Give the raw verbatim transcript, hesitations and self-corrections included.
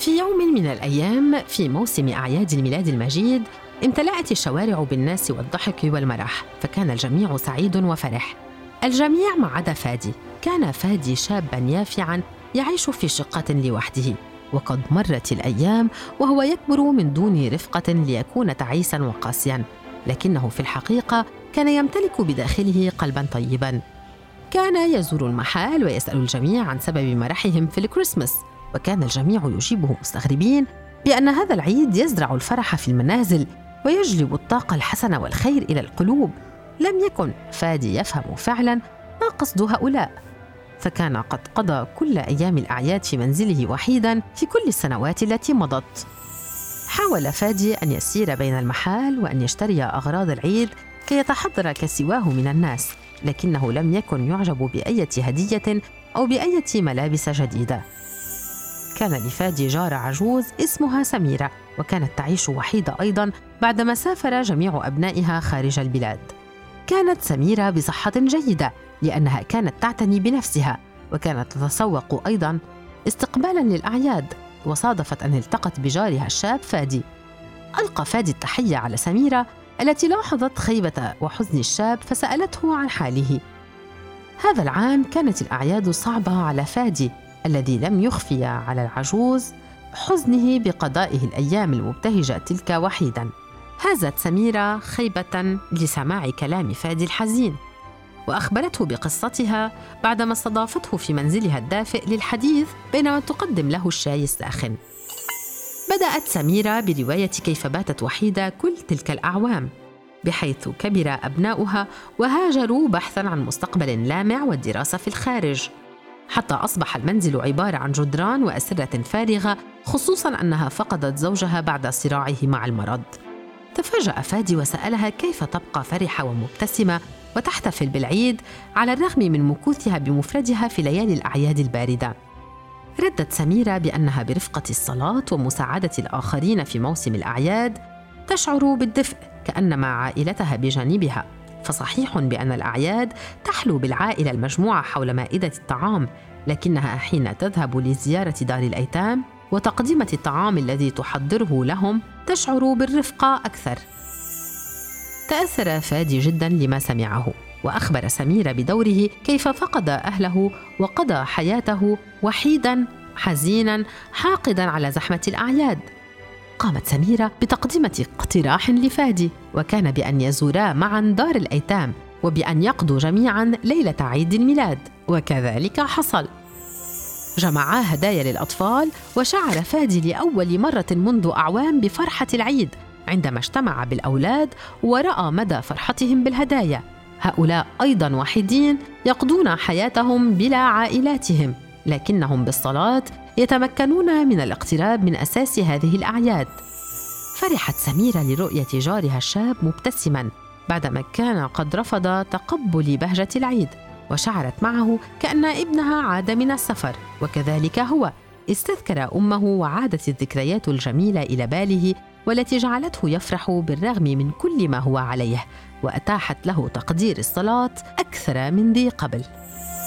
في يوم من الأيام في موسم أعياد الميلاد المجيد امتلأت الشوارع بالناس والضحك والمرح، فكان الجميع سعيد وفرح، الجميع ما عدا فادي. كان فادي شاباً يافعاً يعيش في شقة لوحده، وقد مرت الأيام وهو يكبر من دون رفقة ليكون تعيساً وقاسياً، لكنه في الحقيقة كان يمتلك بداخله قلباً طيباً. كان يزور المحال ويسأل الجميع عن سبب مرحهم في الكريسماس، وكان الجميع يجيبه مستغربين بأن هذا العيد يزرع الفرح في المنازل ويجلب الطاقة الحسنة والخير إلى القلوب. لم يكن فادي يفهم فعلاً ما قصد هؤلاء، فكان قد قضى كل أيام الأعياد في منزله وحيداً في كل السنوات التي مضت. حاول فادي أن يسير بين المحال وأن يشتري أغراض العيد كي يتحضر كسواه من الناس، لكنه لم يكن يعجب بأية هدية أو بأية ملابس جديدة. كان لفادي جارة عجوز اسمها سميرة، وكانت تعيش وحيدة أيضاً بعدما سافر جميع أبنائها خارج البلاد. كانت سميرة بصحة جيدة لأنها كانت تعتني بنفسها، وكانت تتسوق أيضاً استقبالاً للأعياد، وصادفت أن التقت بجارها الشاب فادي. ألقى فادي التحية على سميرة التي لاحظت خيبة وحزن الشاب فسألته عن حاله. هذا العام كانت الأعياد صعبة على فادي الذي لم يخفي على العجوز حزنه بقضائه الأيام المبتهجة تلك وحيداً. هازت سميرة خيبة لسماع كلام فادي الحزين، وأخبرته بقصتها بعدما استضافته في منزلها الدافئ للحديث بينما تقدم له الشاي الساخن. بدأت سميرة برواية كيف باتت وحيدة كل تلك الأعوام، بحيث كبر أبناؤها وهاجروا بحثاً عن مستقبل لامع والدراسة في الخارج، حتى أصبح المنزل عبارة عن جدران وأسرة فارغة، خصوصاً أنها فقدت زوجها بعد صراعه مع المرض. تفاجأ فادي وسألها كيف تبقى فرحة ومبتسمة وتحتفل بالعيد على الرغم من مكوثها بمفردها في ليالي الأعياد الباردة. ردت سميرة بأنها برفقة الصلاة ومساعدة الآخرين في موسم الأعياد تشعر بالدفء كأنما عائلتها بجانبها، فصحيح بأن الأعياد تحلو بالعائلة المجموعة حول مائدة الطعام، لكنها حين تذهب لزيارة دار الأيتام وتقديم الطعام الذي تحضره لهم تشعر بالرفقة أكثر. تأثر فادي جداً لما سمعه، وأخبر سميرة بدوره كيف فقد أهله وقضى حياته وحيداً حزيناً حاقداً على زحمة الأعياد. قامت سميرة بتقديم اقتراح لفادي، وكان بأن يزورا معاً دار الأيتام وبأن يقضوا جميعاً ليلة عيد الميلاد، وكذلك حصل. جمعا هدايا للأطفال، وشعر فادي لأول مرة منذ أعوام بفرحة العيد عندما اجتمع بالأولاد ورأى مدى فرحتهم بالهدايا. هؤلاء أيضاً وحيدين يقضون حياتهم بلا عائلاتهم، لكنهم بالصلاة يتمكنون من الاقتراب من أساس هذه الأعياد. فرحت سميرة لرؤية جارها الشاب مبتسماً بعدما كان قد رفض تقبل بهجة العيد، وشعرت معه كأن ابنها عاد من السفر، وكذلك هو استذكر أمه وعادت الذكريات الجميلة إلى باله والتي جعلته يفرح بالرغم من كل ما هو عليه، وأتاحت له تقدير الصلاة أكثر من ذي قبل.